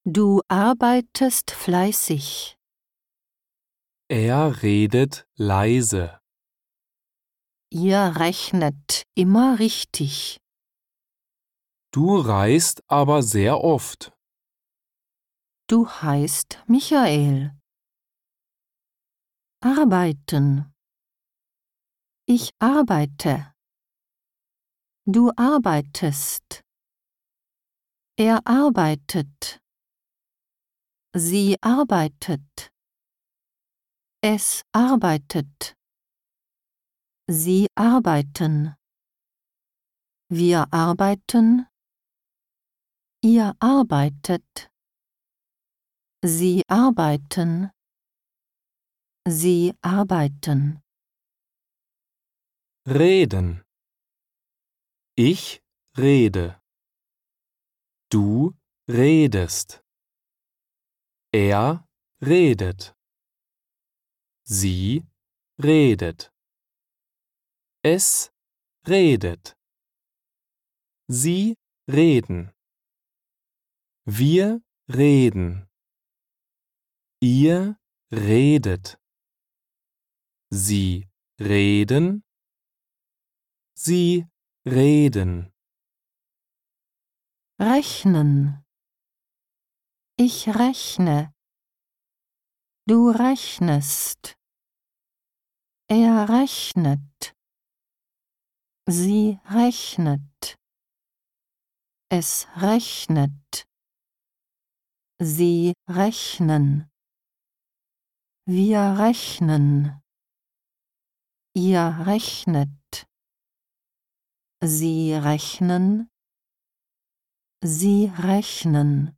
Du arbeitest fleißig. Er redet leise. Ihr rechnet immer richtig. Du reist aber sehr oft. Du heißt Michael. Arbeiten. Ich arbeite. Du arbeitest. Er arbeitet. Sie arbeitet. Es arbeitet. Sie arbeiten. Wir arbeiten. Ihr arbeitet. Sie arbeiten. Sie arbeiten. Reden. Ich rede. Du redest. Er redet. Sie redet. Es redet. Sie reden. Wir reden. Ihr redet. Sie reden. Sie reden. Rechnen. Ich rechne. Du rechnest. Er rechnet. Sie rechnet. Es rechnet. Sie rechnen. Wir rechnen. Ihr rechnet. Sie rechnen. Sie rechnen.